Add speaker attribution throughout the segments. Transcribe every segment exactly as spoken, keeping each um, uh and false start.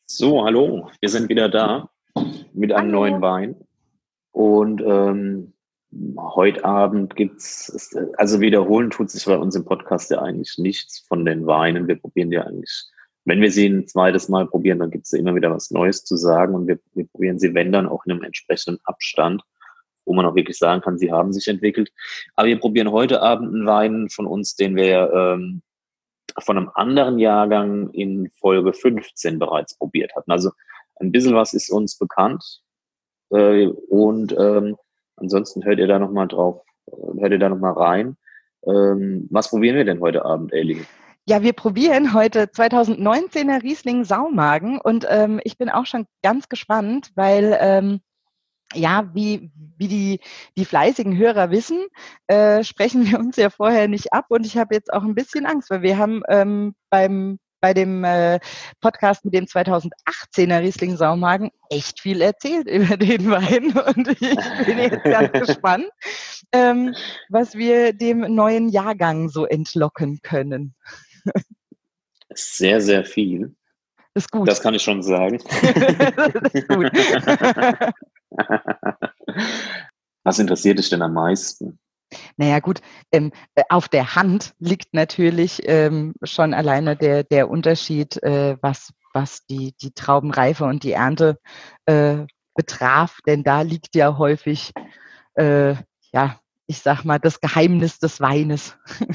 Speaker 1: So, hallo, wir sind wieder da mit einem neuen
Speaker 2: Hallo.
Speaker 1: Wein. Und ähm, heute Abend gibt's, also wiederholen tut sich bei uns im Podcast ja eigentlich nichts von den Weinen. Wir probieren ja eigentlich, wenn wir sie ein zweites Mal probieren, dann gibt's ja immer wieder was Neues zu sagen. Und wir, wir probieren sie, wenn dann, auch in einem entsprechenden Abstand, wo man auch wirklich sagen kann, sie haben sich entwickelt. Aber wir probieren heute Abend einen Wein von uns, den wir ähm, von einem anderen Jahrgang in Folge fünfzehn bereits probiert hatten. Also ein bisschen was ist uns bekannt, äh, und ähm, ansonsten hört ihr da nochmal drauf, äh, hört ihr da nochmal rein. Ähm, was probieren wir denn heute Abend, Elli?
Speaker 2: Ja, wir probieren heute zwanzig neunzehner Riesling Saumagen und ähm, ich bin auch schon ganz gespannt, weil ähm, ja, wie, wie die, die fleißigen Hörer wissen, äh, sprechen wir uns ja vorher nicht ab und ich habe jetzt auch ein bisschen Angst, weil wir haben ähm, beim bei dem äh, Podcast mit dem zwanzig achtzehner Riesling Saumagen echt viel erzählt über den Wein und ich bin jetzt ganz gespannt, ähm, was wir dem neuen Jahrgang so entlocken können.
Speaker 1: Sehr, sehr viel.
Speaker 2: Ist gut.
Speaker 1: Das kann ich schon sagen.
Speaker 2: Das ist gut.
Speaker 1: Was interessiert dich denn am meisten?
Speaker 2: Naja gut, ähm, auf der Hand liegt natürlich ähm, schon alleine der, der Unterschied, äh, was, was die, die Traubenreife und die Ernte äh, betraf, denn da liegt ja häufig, äh, ja, ich sag mal, das Geheimnis des Weines.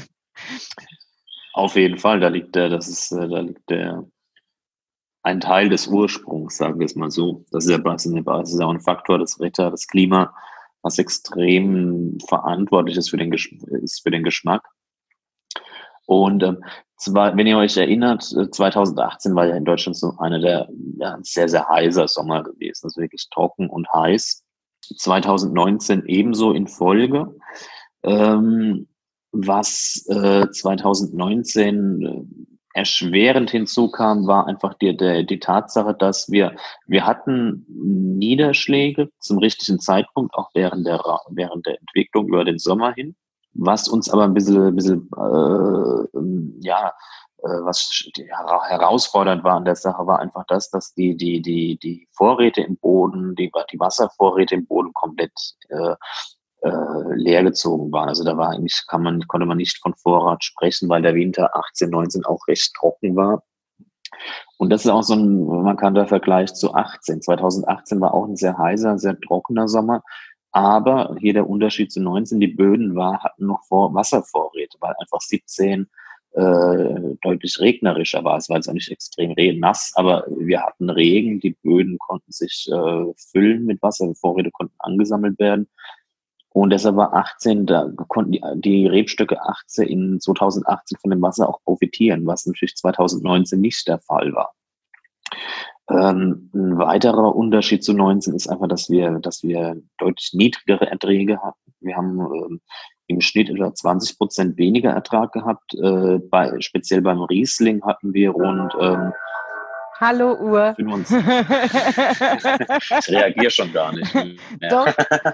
Speaker 1: Auf jeden Fall, da liegt der, das ist, da liegt der, ein Teil des Ursprungs, sagen wir es mal so. Das ist ja, das ist ja auch ein Faktor, das Wetter, das Klima, was extrem verantwortlich ist für den, ist für den Geschmack. Und ähm, zwar, wenn ihr euch erinnert, zwanzig achtzehn war ja in Deutschland so einer der ja, sehr, sehr heißer Sommer gewesen. Also wirklich trocken und heiß. zwanzig neunzehn ebenso in Folge. Ähm, was äh, zwanzig neunzehn äh, erschwerend hinzukam, war einfach die, die, die Tatsache, dass wir, wir hatten Niederschläge zum richtigen Zeitpunkt, auch während der, während der Entwicklung über den Sommer hin. Was uns aber ein bisschen, ein bisschen äh, ja, äh, was herausfordernd war an der Sache, war einfach das, dass die, die, die, die Vorräte im Boden, die, die Wasservorräte im Boden komplett äh, äh, leergezogen waren. Also da war eigentlich, kann man, konnte man nicht von Vorrat sprechen, weil der Winter achtzehn, neunzehn auch recht trocken war. Und das ist auch so ein markanter Vergleich zu achtzehn. zwanzig achtzehn war auch ein sehr heißer, sehr trockener Sommer. Aber hier der Unterschied zu neunzehn, die Böden war, hatten noch vor Wasservorräte, weil einfach siebzehn äh, deutlich regnerischer war. Es war jetzt auch nicht extrem nass, aber wir hatten Regen, die Böden konnten sich äh, füllen mit Wasser, die Vorräte konnten angesammelt werden. Und deshalb war achtzehn, da konnten die, die Rebstöcke achtzehn in zwanzig achtzehn von dem Wasser auch profitieren, was natürlich zwanzig neunzehn nicht der Fall war. Ähm, ein weiterer Unterschied zu neunzehn ist einfach, dass wir, dass wir deutlich niedrigere Erträge hatten. Wir haben ähm, im Schnitt etwa zwanzig Prozent weniger Ertrag gehabt. Äh, bei, speziell beim Riesling hatten wir rund ähm,
Speaker 2: Hallo Uhr.
Speaker 1: fünfundzwanzig Ich reagiere schon gar nicht mehr.
Speaker 2: Doch.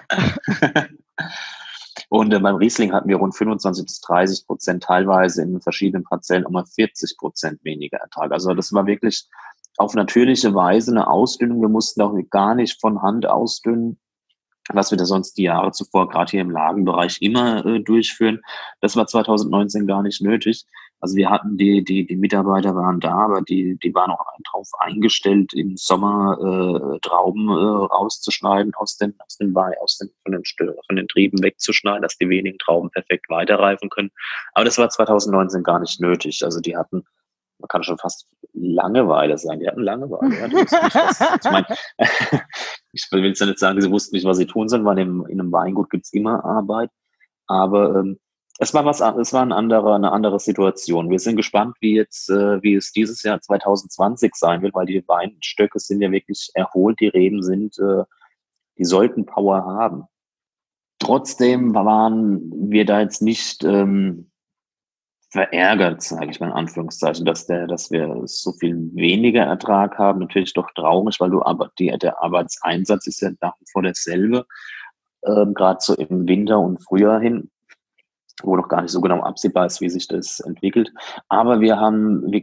Speaker 1: Und äh, beim Riesling hatten wir rund fünfundzwanzig bis dreißig Prozent, teilweise in verschiedenen Parzellen auch mal vierzig Prozent weniger Ertrag. Also das war wirklich auf natürliche Weise eine Ausdünnung. Wir mussten auch gar nicht von Hand ausdünnen, was wir da sonst die Jahre zuvor gerade hier im Lagenbereich immer äh, durchführen. Das war zwanzig neunzehn gar nicht nötig. Also wir hatten die, die, die Mitarbeiter waren da, aber die, die waren auch darauf eingestellt, im Sommer äh, Trauben äh, rauszuschneiden, aus den, aus den Wein, aus den, von den, von den Trieben wegzuschneiden, dass die wenigen Trauben perfekt weiterreifen können. Aber das war zwanzig neunzehn gar nicht nötig. Also die hatten, man kann schon fast Langeweile sagen. Die hatten Langeweile. Ja, die wussten nicht, was, ich meine, ich will jetzt ja nicht sagen, sie wussten nicht, was sie tun sollen, weil in, in einem Weingut gibt's immer Arbeit. Aber ähm, es war was, es war ein anderer, eine andere Situation. Wir sind gespannt, wie jetzt, äh, wie es dieses Jahr zwanzig zwanzig sein wird, weil die Weinstöcke sind ja wirklich erholt, die Reben sind, äh, die sollten Power haben. Trotzdem waren wir da jetzt nicht ähm, verärgert, sage ich mal in Anführungszeichen, dass der, dass wir so viel weniger Ertrag haben. Natürlich doch traurig, weil du aber die, der Arbeitseinsatz ist ja nach wie vor derselbe, ähm, gerade so im Winter und Frühjahr hin, wo noch gar nicht so genau absehbar ist, wie sich das entwickelt. Aber wir haben wirklich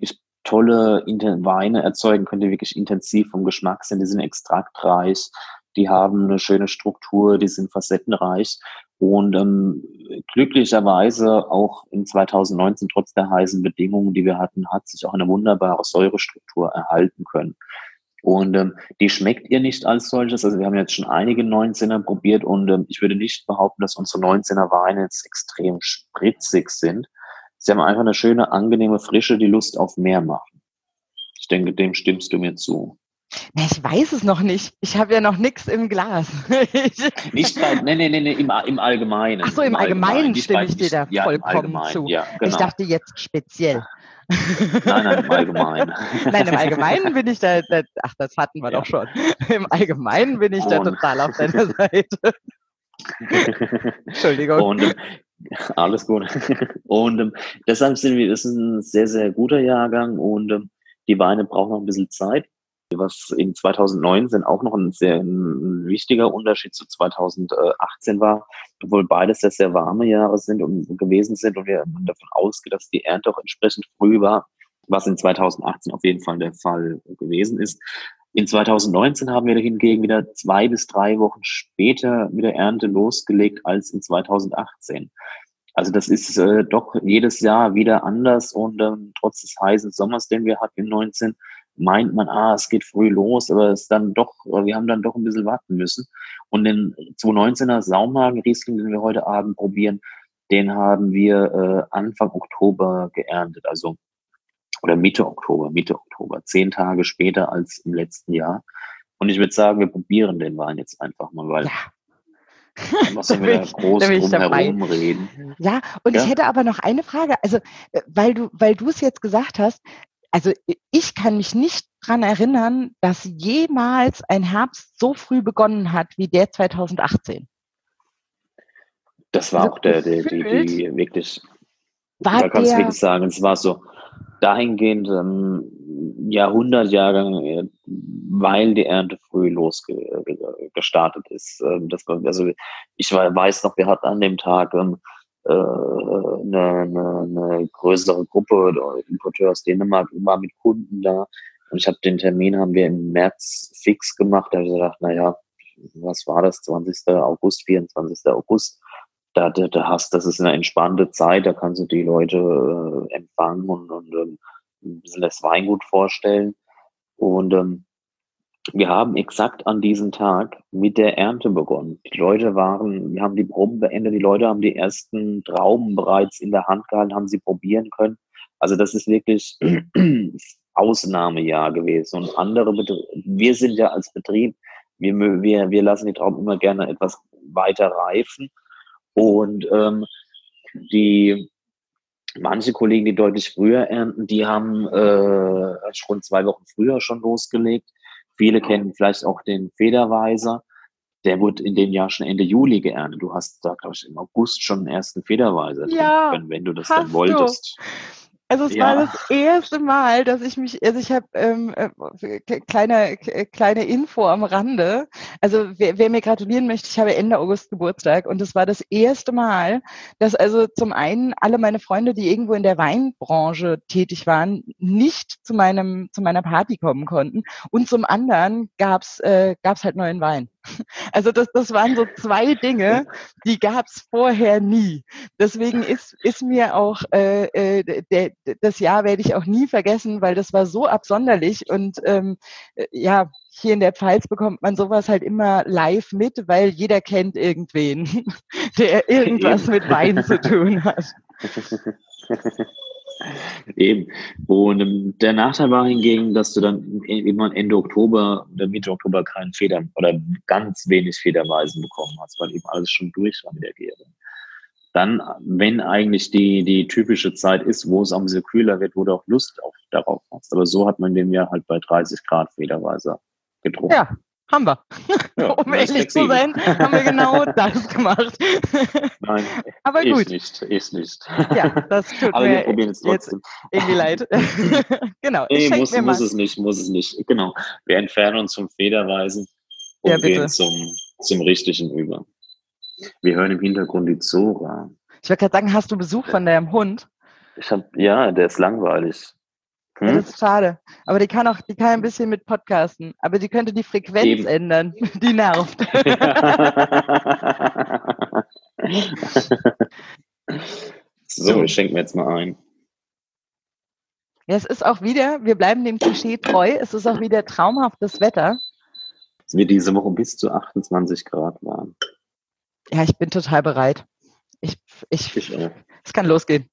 Speaker 1: tolle Inter Weine erzeugen könnt, die wirklich intensiv vom Geschmack sind. Die sind extraktreich, die haben eine schöne Struktur, die sind facettenreich. Und ähm, glücklicherweise auch in zweitausendneunzehn, trotz der heißen Bedingungen, die wir hatten, hat sich auch eine wunderbare Säurestruktur erhalten können. Und ähm, die schmeckt ihr nicht als solches. Also wir haben jetzt schon einige neunzehner probiert und ähm, ich würde nicht behaupten, dass unsere neunzehner Weine jetzt extrem spritzig sind. Sie haben einfach eine schöne, angenehme Frische, die Lust auf mehr machen. Ich denke, dem stimmst du mir zu.
Speaker 2: Na, ich weiß es noch nicht. Ich habe ja noch nichts im Glas.
Speaker 1: Nicht bei, nee, nee, nee, nee, im, im Allgemeinen.
Speaker 2: Ach so, im, im Allgemeinen, Allgemeinen stimme ich dir da
Speaker 1: ja,
Speaker 2: vollkommen zu.
Speaker 1: Ja, genau.
Speaker 2: Ich dachte jetzt speziell.
Speaker 1: Nein, nein, im Allgemeinen.
Speaker 2: Nein, im Allgemeinen bin ich da, da ach, das hatten wir ja. doch schon. Im Allgemeinen bin ich und da total auf deiner Seite. Entschuldigung.
Speaker 1: Und, alles gut. Und ähm, deshalb sind wir, das ist ein sehr, sehr guter Jahrgang und ähm, die Weine brauchen noch ein bisschen Zeit. Was in zweitausendneunzehn auch noch ein sehr ein wichtiger Unterschied zu zweitausendachtzehn war, obwohl beides sehr, sehr warme Jahre sind und gewesen sind und wir davon ausgehen, dass die Ernte auch entsprechend früh war, was in zweitausendachtzehn auf jeden Fall der Fall gewesen ist. In zweitausendneunzehn haben wir hingegen wieder zwei bis drei Wochen später mit der Ernte losgelegt als in zweitausendachtzehn. Also das ist äh, doch jedes Jahr wieder anders und ähm, trotz des heißen Sommers, den wir hatten in neunzehn, meint man, ah, es geht früh los, aber es dann doch, wir haben dann doch ein bisschen warten müssen. Und den zweitausendneunzehner Saumagen-Riesling, den wir heute Abend probieren, den haben wir äh, Anfang Oktober geerntet, also oder Mitte Oktober, Mitte Oktober, zehn Tage später als im letzten Jahr. Und ich würde sagen, wir probieren den Wein jetzt einfach mal, weil
Speaker 2: ja.
Speaker 1: was sollen wir da groß drum herum reden?
Speaker 2: Ja, und ja. ich hätte aber noch eine Frage, also weil du, weil du es jetzt gesagt hast, also ich kann mich nicht dran erinnern, dass jemals ein Herbst so früh begonnen hat wie der zweitausendachtzehn.
Speaker 1: Das war also auch der, der die, die wirklich, da kannst du wirklich sagen, es war so dahingehend ähm, Jahrhundertjahrgang, weil die Ernte früh losgestartet ist. Ähm, das war, also ich weiß noch, wir hatten an dem Tag ähm, Eine, eine, eine größere Gruppe oder Importeur aus Dänemark war mit Kunden da und ich habe den Termin haben wir im März fix gemacht. Da habe ich gedacht, naja, was war das? zwanzigster August, vierundzwanzigster August. Da, da, da hast, das ist eine entspannte Zeit, da kannst du die Leute äh, empfangen und, und ähm, ein bisschen das Weingut vorstellen. Und ähm, wir haben exakt an diesem Tag mit der Ernte begonnen. Die Leute waren, wir haben die Proben beendet, die Leute haben die ersten Trauben bereits in der Hand gehalten, haben sie probieren können. Also das ist wirklich Ausnahmejahr gewesen. Und andere Betriebe, wir sind ja als Betrieb, wir, wir, wir lassen die Trauben immer gerne etwas weiter reifen. Und ähm, die manche Kollegen, die deutlich früher ernten, die haben äh, schon zwei Wochen früher schon losgelegt. Viele kennen vielleicht auch den Federweiser. Der wurde in dem Jahr schon Ende Juli geerntet. Du hast da, glaube ich, im August schon den ersten Federweiser
Speaker 2: ja,
Speaker 1: drin, wenn du das dann wolltest.
Speaker 2: Du. Also es ja. war das erste Mal, dass ich mich, also ich habe ähm, äh, kleine kleine Info am Rande. Also wer, wer mir gratulieren möchte, ich habe Ende August Geburtstag und es war das erste Mal, dass also zum einen alle meine Freunde, die irgendwo in der Weinbranche tätig waren, nicht zu meinem zu meiner Party kommen konnten und zum anderen gab's äh, gab's halt neuen Wein. Also das, das waren so zwei Dinge, die gab's vorher nie. Deswegen ist, ist mir auch äh, äh, der, das Jahr werde ich auch nie vergessen, weil das war so absonderlich und ähm, ja, hier in der Pfalz bekommt man sowas halt immer live mit, weil jeder kennt irgendwen, der irgendwas Eben. mit Wein zu tun hat.
Speaker 1: Eben. Und ähm, der Nachteil war hingegen, dass du dann immer Ende Oktober oder Mitte Oktober keinen Feder oder ganz wenig Federweisen bekommen hast, weil eben alles schon durch war mit der Gärung. Dann, wenn eigentlich die, die typische Zeit ist, wo es auch ein bisschen kühler wird, wo du auch Lust auf, darauf hast. Aber so hat man den ja halt bei dreißig Grad Federweiser getrunken.
Speaker 2: Ja. Haben wir. Ja, um ehrlich zu sein, haben wir genau das gemacht.
Speaker 1: Nein,
Speaker 2: aber
Speaker 1: ich
Speaker 2: gut.
Speaker 1: nicht, ich nicht.
Speaker 2: Ja, das tut
Speaker 1: aber
Speaker 2: mir
Speaker 1: wir probieren es trotzdem.
Speaker 2: irgendwie leid. genau.
Speaker 1: Nee,
Speaker 2: ich
Speaker 1: muss,
Speaker 2: mir
Speaker 1: muss
Speaker 2: mal.
Speaker 1: es nicht, muss es nicht. Genau. Wir entfernen uns vom Federweisen und
Speaker 2: ja,
Speaker 1: gehen zum, zum Richtigen über. Wir hören im Hintergrund die Zora.
Speaker 2: Ich wollte gerade sagen, hast du Besuch von deinem Hund?
Speaker 1: Ich hab, ja, der ist langweilig.
Speaker 2: Ja, das ist schade. Aber die kann auch, die kann ein bisschen mit Podcasten. Aber die könnte die Frequenz
Speaker 1: Eben.
Speaker 2: ändern. Die nervt.
Speaker 1: So,
Speaker 2: So.
Speaker 1: ich schenke mir jetzt mal ein.
Speaker 2: Ja, es ist auch wieder, wir bleiben dem Klischee treu, es ist auch wieder traumhaftes Wetter.
Speaker 1: Es wird diese Woche bis zu achtundzwanzig Grad warm.
Speaker 2: Ja, ich bin total bereit. Ich, ich,
Speaker 1: Ich auch.
Speaker 2: es kann losgehen.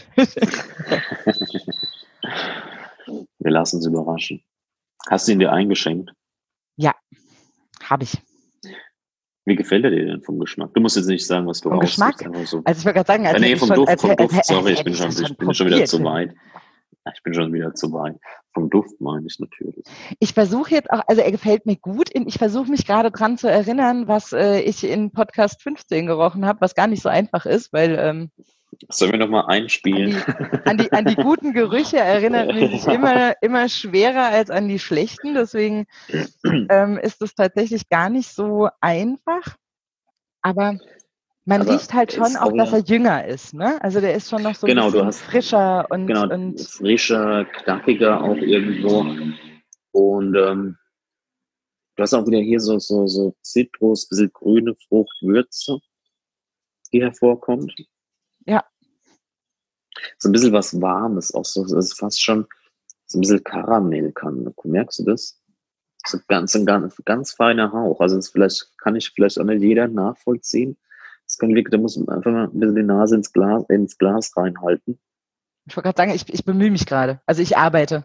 Speaker 1: Wir lassen uns überraschen. Hast du ihn dir eingeschenkt?
Speaker 2: Ja, habe ich.
Speaker 1: Wie gefällt er dir denn vom Geschmack? Du musst jetzt nicht sagen, was du
Speaker 2: Vom Geschmack?
Speaker 1: So.
Speaker 2: Also ich wollte gerade sagen, als
Speaker 1: ja, nee,
Speaker 2: hätte
Speaker 1: vom
Speaker 2: ich schon,
Speaker 1: Duft,
Speaker 2: als,
Speaker 1: vom
Speaker 2: als,
Speaker 1: Duft,
Speaker 2: als,
Speaker 1: sorry,
Speaker 2: als
Speaker 1: ich bin, schon,
Speaker 2: das
Speaker 1: ich
Speaker 2: schon
Speaker 1: bin schon wieder zu
Speaker 2: probiert.
Speaker 1: weit. Ich bin schon wieder zu weit. Vom Duft meine ich natürlich.
Speaker 2: Ich versuche jetzt auch, also er gefällt mir gut. Ich versuche mich gerade dran zu erinnern, was äh, ich in Podcast fünfzehn gerochen habe, was gar nicht so einfach ist, weil ähm,
Speaker 1: sollen wir nochmal einspielen?
Speaker 2: An die, an, die, an die guten Gerüche erinnert man sich immer, immer schwerer als an die schlechten. Deswegen ähm, ist es tatsächlich gar nicht so einfach. Aber man
Speaker 1: Aber
Speaker 2: riecht halt schon auch, dass er jünger ist. Ne? Also der ist schon noch so ein
Speaker 1: genau,
Speaker 2: bisschen
Speaker 1: du hast,
Speaker 2: frischer und,
Speaker 1: genau,
Speaker 2: und
Speaker 1: frischer, knackiger auch irgendwo. Und ähm, du hast auch wieder hier so, so, so Zitrus, bisschen grüne Frucht, Würze, die hervorkommt.
Speaker 2: Ja.
Speaker 1: So ein bisschen was Warmes, auch so, das ist fast schon so ein bisschen Karamell kann. Merkst du das? So ganz, ein ganz, ganz feiner Hauch. Also das vielleicht kann ich vielleicht auch nicht jeder nachvollziehen. Das kann wirklich, da muss man einfach mal ein bisschen die Nase ins Glas, ins Glas reinhalten.
Speaker 2: Ich wollte gerade sagen, ich, ich bemühe mich gerade. Also ich arbeite.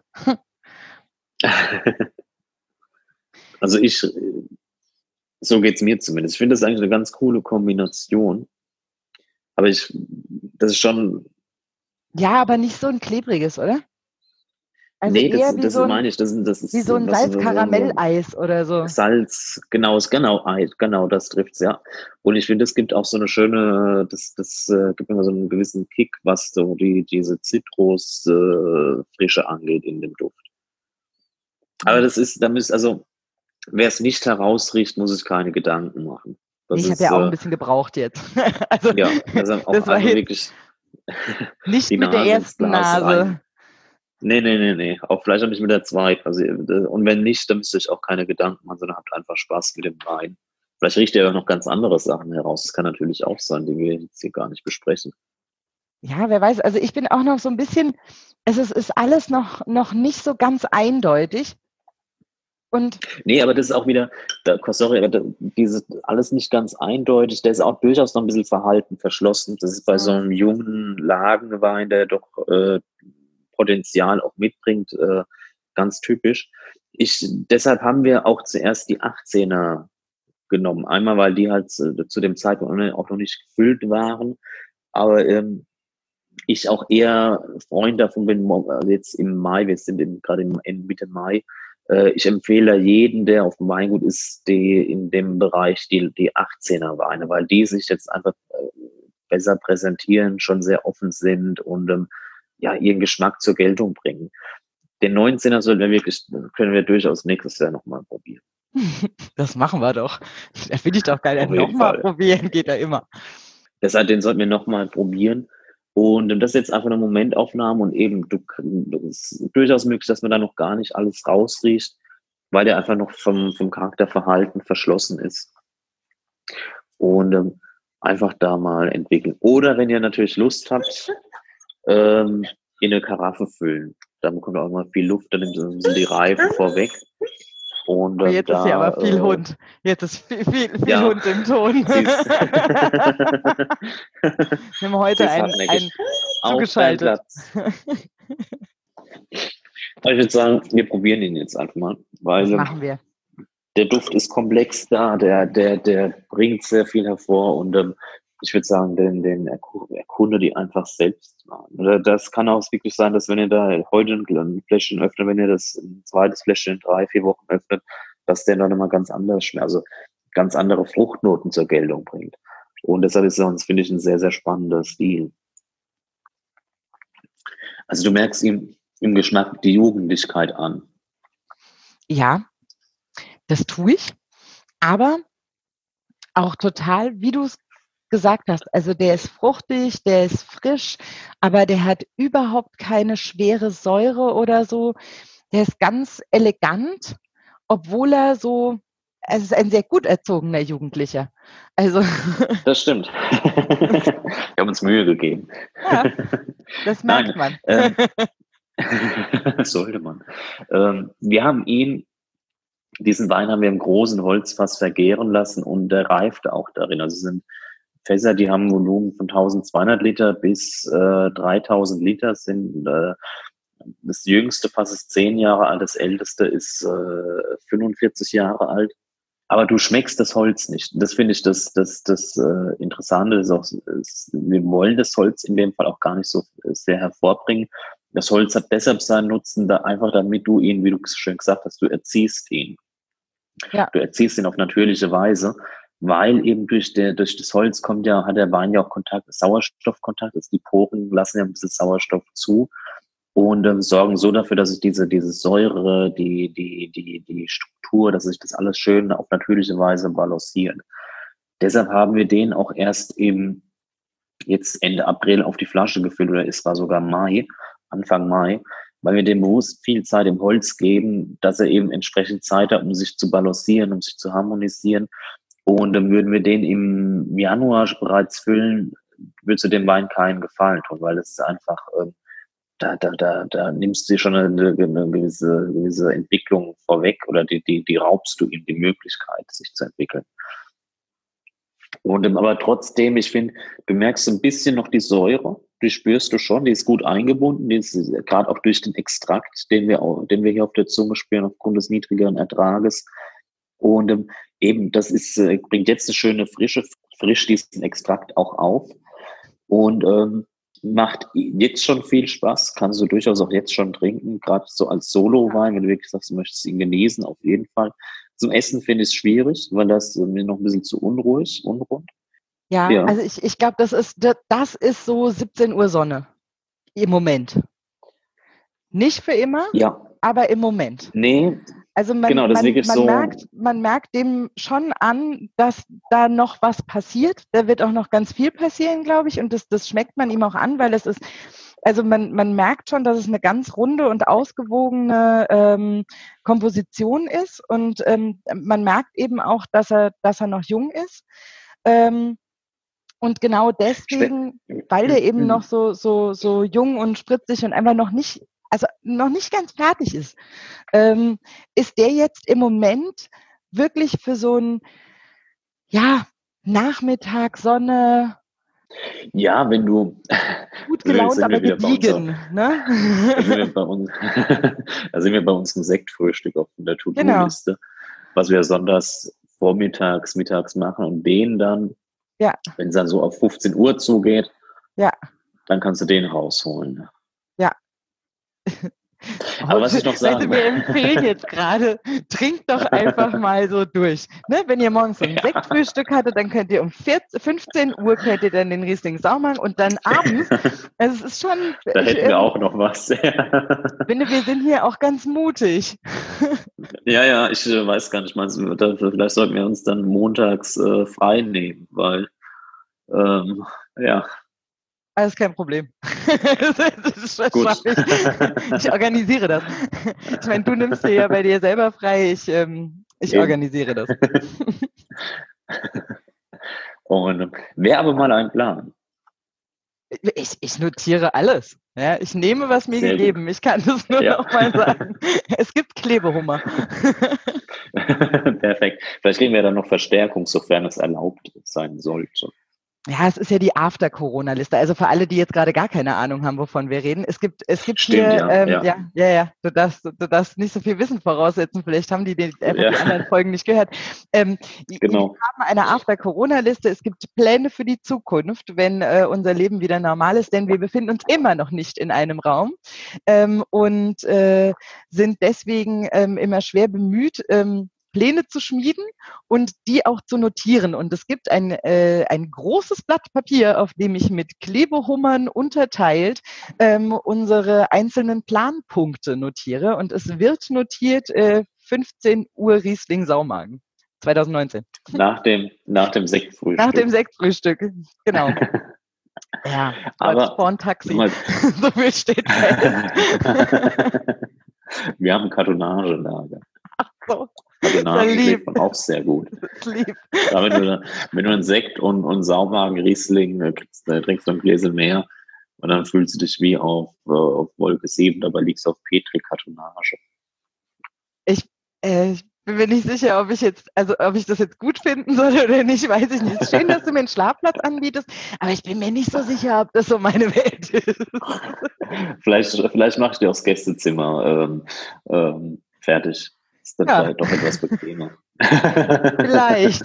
Speaker 1: Also ich, so geht's mir zumindest. Ich finde das eigentlich eine ganz coole Kombination. Aber ich, das ist schon.
Speaker 2: Ja, aber nicht so ein klebriges, oder? Also
Speaker 1: nee,
Speaker 2: eher
Speaker 1: das,
Speaker 2: wie
Speaker 1: das
Speaker 2: so ein,
Speaker 1: meine ich. Das, das ist
Speaker 2: wie so ein
Speaker 1: was,
Speaker 2: Salz-Karamell-Eis oder so.
Speaker 1: Salz, genau, genau, genau, das trifft's, ja. Und ich finde, es gibt auch so eine schöne, das, das äh, gibt immer so einen gewissen Kick, was so die, diese Zitrusfrische äh, angeht in dem Duft. Aber das ist, da müsst, also, wer es nicht herausriecht, muss sich keine Gedanken machen. Das
Speaker 2: Nee, ich habe ja auch ein bisschen gebraucht jetzt.
Speaker 1: also, ja, also auch
Speaker 2: das war
Speaker 1: einfach
Speaker 2: jetzt
Speaker 1: wirklich
Speaker 2: nicht
Speaker 1: die
Speaker 2: mit der
Speaker 1: Nase ins
Speaker 2: ersten
Speaker 1: Glas
Speaker 2: Nase.
Speaker 1: rein. Nee, nee, nee, nee. Auch vielleicht auch nicht mit der zweiten. Also, und wenn nicht, dann müsst ihr euch auch keine Gedanken machen, sondern habt einfach Spaß mit dem Wein. Vielleicht riecht ihr ja auch noch ganz andere Sachen heraus. Das kann natürlich auch sein, die wir jetzt hier gar nicht besprechen.
Speaker 2: Ja, wer weiß. Also ich bin auch noch so ein bisschen, es ist, ist alles noch, noch nicht so ganz eindeutig. Und
Speaker 1: nee, aber das ist auch wieder, da, sorry, aber da, dieses alles nicht ganz eindeutig, der ist auch durchaus noch ein bisschen verhalten, verschlossen. Das ist bei ja. so einem jungen Lagenwein, der doch äh, Potenzial auch mitbringt, äh, ganz typisch. Ich, deshalb haben wir auch zuerst die achtzehner genommen. Einmal, weil die halt zu, zu dem Zeitpunkt auch noch nicht gefüllt waren, aber ähm, ich auch eher Freund davon bin, also jetzt im Mai, wir sind gerade im Mitte Mai, äh, ich empfehle jeden, der auf dem Weingut ist, die in dem Bereich die, die achtzehner Weine, weil die sich jetzt einfach äh, besser präsentieren, schon sehr offen sind und ähm, ja, ihren Geschmack zur Geltung bringen. Den neunzehner sollten wir wirklich, können wir durchaus nächstes Jahr nochmal probieren.
Speaker 2: Das machen wir doch. Da finde ich doch geil. Nochmal probieren geht ja immer.
Speaker 1: Deshalb, den sollten wir nochmal probieren. Und das ist jetzt einfach eine Momentaufnahme und eben, du, es ist durchaus möglich, dass man da noch gar nicht alles rausriecht, weil der einfach noch vom, vom Charakterverhalten verschlossen ist. Und ähm, einfach da mal entwickeln. Oder wenn ihr natürlich Lust habt, ähm, in eine Karaffe füllen. Da bekommt ihr auch mal viel Luft, dann sind die Reifen vorweg. Und,
Speaker 2: ähm, jetzt da, ist hier aber viel
Speaker 1: äh,
Speaker 2: Hund. Jetzt ist viel, viel, viel
Speaker 1: ja,
Speaker 2: Hund im Ton. Wir haben heute einen, einen zugeschaltet.
Speaker 1: Ich würde sagen, wir probieren ihn jetzt einfach mal. Weil
Speaker 2: das machen wir.
Speaker 1: Der Duft ist komplex da, der, der, der bringt sehr viel hervor und ähm, ich würde sagen, den, den erkunde die einfach selbst mal. Das kann auch wirklich sein, dass wenn ihr da heute ein Fläschchen öffnet, wenn ihr das ein zweites Fläschchen in drei, vier Wochen öffnet, dass der dann immer ganz anders schmeckt, also ganz andere Fruchtnoten zur Geltung bringt. Und deshalb ist es, finde ich, ein sehr, sehr spannender Stil. Also du merkst ihm im Geschmack die Jugendlichkeit an.
Speaker 2: Ja, das tue ich, aber auch total, wie du es gesagt hast. Also der ist fruchtig, der ist frisch, aber der hat überhaupt keine schwere Säure oder so. Der ist ganz elegant, obwohl er so, es ist ein sehr gut erzogener Jugendlicher. Also
Speaker 1: Das stimmt. Wir haben uns Mühe gegeben.
Speaker 2: ja, das merkt
Speaker 1: Nein,
Speaker 2: man.
Speaker 1: ähm, sollte man. Ähm, wir haben ihn, diesen Wein haben wir im großen Holzfass vergären lassen und der reifte auch darin. Also es sind Fässer, die haben ein Volumen von eintausendzweihundert Liter bis äh, dreitausend Liter. Sind, äh, das jüngste Fass ist zehn Jahre alt, das älteste ist äh, fünfundvierzig Jahre alt. Aber du schmeckst das Holz nicht. Das finde ich das, das, das äh, Interessante. Ist auch, ist, wir wollen das Holz in dem Fall auch gar nicht so sehr hervorbringen. Das Holz hat deshalb seinen Nutzen, da einfach damit du ihn, wie du schön gesagt hast, du erziehst ihn.
Speaker 2: Ja.
Speaker 1: Du erziehst ihn auf natürliche Weise, weil eben durch, der, durch das Holz kommt ja, hat der Wein ja auch Kontakt, Sauerstoffkontakt, also die Poren lassen ja ein bisschen Sauerstoff zu und äh, sorgen so dafür, dass sich diese, diese Säure, die, die, die, die Struktur, dass sich das alles schön auf natürliche Weise balanciert. Deshalb haben wir den auch erst im, jetzt Ende April auf die Flasche gefüllt, oder es war sogar Mai, Anfang Mai, weil wir dem bewusst viel Zeit im Holz geben, dass er eben entsprechend Zeit hat, um sich zu balancieren, um sich zu harmonisieren. Und dann würden wir den im Januar bereits füllen, würde zu dem Wein keinen Gefallen tun, weil es ist einfach, äh, da, da, da, da nimmst du dir schon eine, eine gewisse, gewisse Entwicklung vorweg oder die, die, die raubst du ihm die Möglichkeit, sich zu entwickeln. Und aber trotzdem, ich finde, du merkst ein bisschen noch die Säure, die spürst du schon, die ist gut eingebunden, die ist gerade auch durch den Extrakt, den wir, auch, den wir hier auf der Zunge spüren, aufgrund des niedrigeren Ertrages. Und ähm, eben, das ist, äh, bringt jetzt eine schöne Frische, frisch diesen Extrakt auch auf und ähm, macht jetzt schon viel Spaß, kannst du durchaus auch jetzt schon trinken, gerade so als Solo-Wein, wenn du wirklich sagst, du möchtest ihn genießen, auf jeden Fall. Zum Essen finde ich es schwierig, weil das mir noch ein bisschen zu unruhig, unrund.
Speaker 2: Ja, ja. Also ich, ich glaube, das ist, das ist so siebzehn Uhr Sonne im Moment. Nicht für immer,
Speaker 1: ja.
Speaker 2: aber im Moment.
Speaker 1: Nee,
Speaker 2: also man,
Speaker 1: genau, das
Speaker 2: man,
Speaker 1: wirklich
Speaker 2: man,
Speaker 1: so
Speaker 2: merkt, man merkt dem schon an, dass da noch was passiert. Da wird auch noch ganz viel passieren, glaube ich. Und das, das schmeckt man ihm auch an, weil es ist, also man, man merkt schon, dass es eine ganz runde und ausgewogene ähm, Komposition ist. Und ähm, man merkt eben auch, dass er, dass er noch jung ist. Ähm, und genau deswegen, weil der eben noch so, so, so jung und spritzig und einfach noch nicht, also noch nicht ganz fertig ist, ähm, ist der jetzt im Moment wirklich für so ein, ja, Nachmittag, Sonne.
Speaker 1: Ja, wenn du
Speaker 2: gut gelaunt, aber gediegen.
Speaker 1: Ne? Da sind wir bei uns, da sind wir bei unserem Sektfrühstück auf der To-Do-Liste, genau. Was wir sonntags vormittags, mittags machen und den dann, ja. Wenn es dann so auf fünfzehn Uhr zugeht,
Speaker 2: ja.
Speaker 1: Dann kannst du den rausholen.
Speaker 2: Ja.
Speaker 1: Aber was ich noch sagen
Speaker 2: also wir empfehlen jetzt gerade, trinkt doch einfach mal so durch. Ne? Wenn ihr morgens so ein Sektfrühstück hattet, dann könnt ihr um vierzehn, fünfzehn Uhr könnt ihr dann den Riesling Saumagen und dann abends, also es ist schon...
Speaker 1: Da hätten
Speaker 2: ich,
Speaker 1: wir auch noch was.
Speaker 2: Ich finde, wir sind hier auch ganz mutig.
Speaker 1: Ja, ja, ich äh, weiß gar nicht, meinst du, vielleicht sollten wir uns dann montags äh, frei nehmen, weil, ähm, ja...
Speaker 2: Alles kein Problem. Das schaffe ich. Ich organisiere das. Ich meine, du nimmst dir ja bei dir selber frei, ich, ähm, ich organisiere das.
Speaker 1: Und wäre aber mal ein Plan.
Speaker 2: Ich, ich notiere alles. Ja, ich nehme, was mir Sehr gegeben. Gut. Ich kann das nur ja. noch mal sagen. Es gibt Klebehummer.
Speaker 1: Perfekt. Vielleicht kriegen wir dann noch Verstärkung, sofern es erlaubt sein sollte.
Speaker 2: Ja, es ist ja die After-Corona-Liste. Also für alle, die jetzt gerade gar keine Ahnung haben, wovon wir reden. Es gibt, es gibt
Speaker 1: Stimmt,
Speaker 2: hier,
Speaker 1: ja,
Speaker 2: ähm,
Speaker 1: ja.
Speaker 2: ja, ja, ja, du darfst, du darfst nicht so viel Wissen voraussetzen. Vielleicht haben die, die einfach ja. die anderen Folgen nicht gehört. Ähm,
Speaker 1: genau.
Speaker 2: Wir haben eine After-Corona-Liste. Es gibt Pläne für die Zukunft, wenn äh, unser Leben wieder normal ist, denn wir befinden uns immer noch nicht in einem Raum ähm, und äh, sind deswegen ähm, immer schwer bemüht, ähm, Pläne zu schmieden und die auch zu notieren. Und es gibt ein, äh, ein großes Blatt Papier, auf dem ich mit Klebehummern unterteilt ähm, unsere einzelnen Planpunkte notiere. Und es wird notiert äh, fünfzehn Uhr Riesling Saumagen. zwanzig neunzehn.
Speaker 1: Nach dem, nach dem Sektfrühstück.
Speaker 2: Nach dem Sektfrühstück, genau. Ja,
Speaker 1: aber
Speaker 2: Sporn-Taxi.
Speaker 1: mal,
Speaker 2: So viel steht fest.
Speaker 1: wir haben Kartonagenlager.
Speaker 2: Ach so.
Speaker 1: Kartonage
Speaker 2: lieb.
Speaker 1: schlägt man auch sehr gut.
Speaker 2: Das ist lieb.
Speaker 1: Aber wenn du, wenn du einen Sekt und, und Sauwagen Riesling äh, kriegst, äh, trinkst du ein Gläser mehr und dann fühlst du dich wie auf, äh, auf Wolke sieben, dabei liegst du auf Petri-Kartonage.
Speaker 2: Ich, äh, ich bin mir nicht sicher, ob ich jetzt, also ob ich das jetzt gut finden soll oder nicht, weiß ich nicht. Es ist schön, dass du mir einen Schlafplatz anbietest, aber ich bin mir nicht so sicher, ob das so meine Welt ist.
Speaker 1: Vielleicht, vielleicht mach ich dir auch das Gästezimmer ähm, ähm, fertig. Ist dann
Speaker 2: Ja.
Speaker 1: vielleicht doch etwas bequemer.
Speaker 2: Vielleicht.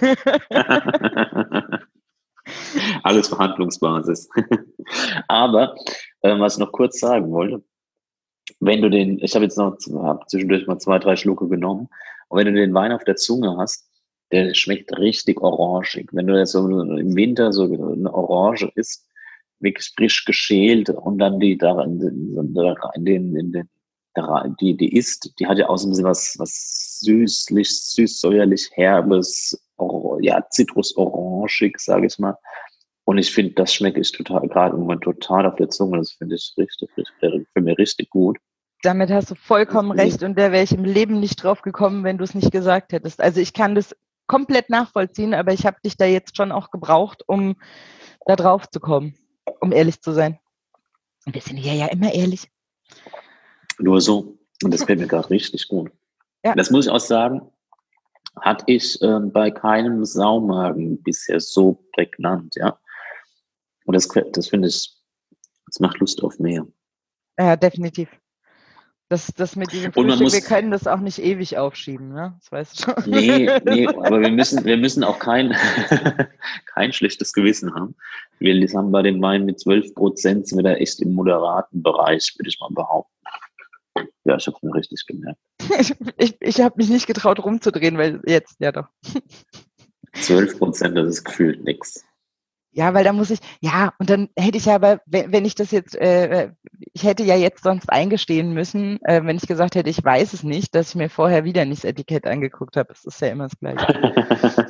Speaker 1: Alles Verhandlungsbasis. Aber äh, was ich noch kurz sagen wollte, wenn du den, ich habe jetzt noch hab zwischendurch mal zwei, drei Schlucke genommen, und wenn du den Wein auf der Zunge hast, der schmeckt richtig orangig. Wenn du jetzt so im Winter so eine Orange isst, wirklich frisch geschält und dann die da in den, in den die, die isst, die hat ja auch so ein bisschen was, was süßlich, süß-säuerlich, herbes, ja, zitrus-orangig, sage ich mal. Und ich finde, das schmecke ich total, gerade im Moment total auf der Zunge. Das finde ich richtig, richtig, für mich richtig gut.
Speaker 2: Damit hast du vollkommen recht und da wäre ich im Leben nicht drauf gekommen, wenn du es nicht gesagt hättest. Also ich kann das komplett nachvollziehen, aber ich habe dich da jetzt schon auch gebraucht, um da drauf zu kommen, um ehrlich zu sein. Und wir sind hier ja immer ehrlich.
Speaker 1: Nur so. Und das fällt mir gerade richtig gut.
Speaker 2: Ja.
Speaker 1: Das muss ich auch sagen, hatte ich äh, bei keinem Saumagen bisher so prägnant, ja. Und das, das finde ich, das macht Lust auf mehr.
Speaker 2: Ja, definitiv. Das, das mit diesem
Speaker 1: Und man
Speaker 2: Frühstück,
Speaker 1: muss,
Speaker 2: wir können das auch nicht ewig aufschieben, ne? Das weißt du schon.
Speaker 1: Nee, nee, aber wir müssen, wir müssen auch kein, kein schlechtes Gewissen haben. Wir haben bei dem Wein mit zwölf Prozent sind wir da echt im moderaten Bereich, würde ich mal behaupten. Ja, ich habe es mir richtig gemerkt.
Speaker 2: Ich, ich, ich habe mich nicht getraut rumzudrehen, weil jetzt, ja doch.
Speaker 1: zwölf Prozent, das ist gefühlt nix.
Speaker 2: Ja, weil da muss ich, ja, und dann hätte ich aber, wenn, wenn ich das jetzt, äh, ich hätte ja jetzt sonst eingestehen müssen, äh, wenn ich gesagt hätte, ich weiß es nicht, dass ich mir vorher wieder nicht das Etikett angeguckt habe. Es ist ja immer das Gleiche.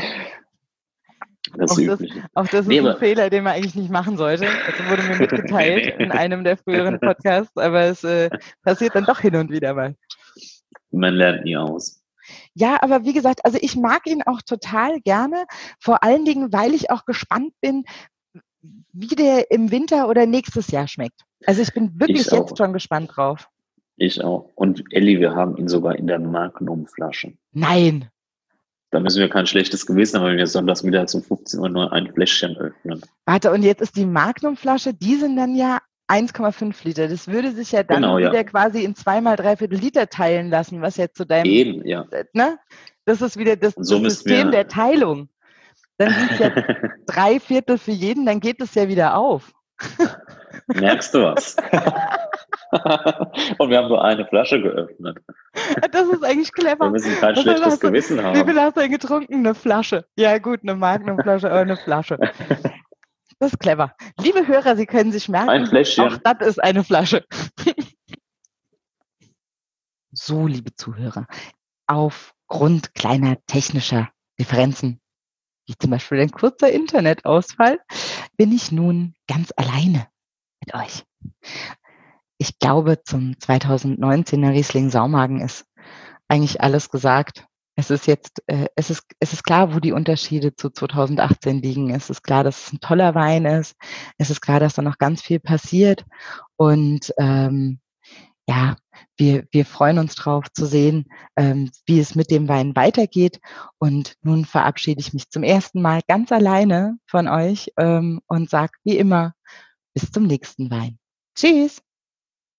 Speaker 1: Das
Speaker 2: auch, das, auch das ist
Speaker 1: nee,
Speaker 2: ein Fehler, den man eigentlich nicht machen sollte. Das wurde mir mitgeteilt in einem der früheren Podcasts, aber es äh, passiert dann doch hin und wieder mal.
Speaker 1: Man lernt nie aus.
Speaker 2: Ja, aber wie gesagt, also ich mag ihn auch total gerne, vor allen Dingen, weil ich auch gespannt bin, wie der im Winter oder nächstes Jahr schmeckt. Also ich bin wirklich
Speaker 1: ich
Speaker 2: jetzt
Speaker 1: auch.
Speaker 2: schon gespannt drauf.
Speaker 1: Ich auch. Und Elli, wir haben ihn sogar in der Magnum-Flasche.
Speaker 2: Nein.
Speaker 1: Da müssen wir kein schlechtes Gewissen haben, wenn wir sonntags mittags um fünfzehn Uhr nur ein Fläschchen öffnen.
Speaker 2: Warte, und jetzt ist die Magnum-Flasche, die sind dann ja eins Komma fünf Liter. Das würde sich ja dann
Speaker 1: genau,
Speaker 2: wieder
Speaker 1: ja.
Speaker 2: quasi in zweimal dreiviertel Liter teilen lassen, was jetzt zu deinem...
Speaker 1: Eben, ja.
Speaker 2: Ne? Das ist wieder das,
Speaker 1: so
Speaker 2: das System
Speaker 1: wir,
Speaker 2: der Teilung. Dann sind es ja drei Viertel für jeden, dann geht es ja wieder auf.
Speaker 1: Merkst du was? Und wir haben nur eine Flasche geöffnet.
Speaker 2: Das ist eigentlich clever.
Speaker 1: Wir müssen kein
Speaker 2: Was
Speaker 1: schlechtes
Speaker 2: hast du,
Speaker 1: Gewissen haben.
Speaker 2: Wie viel hast du denn getrunken? Eine Flasche. Ja gut, eine Magnumflasche, aber eine Flasche. Das ist clever. Liebe Hörer, Sie können sich merken,
Speaker 1: ein Fläschchen.
Speaker 2: Auch das ist eine Flasche. So, liebe Zuhörer, aufgrund kleiner technischer Differenzen, wie zum Beispiel ein kurzer Internetausfall, bin ich nun ganz alleine mit euch. Ich glaube, zum zweitausendneunzehner Riesling Saumagen ist eigentlich alles gesagt. Es ist jetzt, äh, es ist, es ist klar, wo die Unterschiede zu zweitausendachtzehn liegen. Es ist klar, dass es ein toller Wein ist. Es ist klar, dass da noch ganz viel passiert. Und ähm, ja, wir, wir freuen uns drauf zu sehen, ähm, wie es mit dem Wein weitergeht. Und nun verabschiede ich mich zum ersten Mal ganz alleine von euch ähm, und sage wie immer, bis zum nächsten Wein. Tschüss!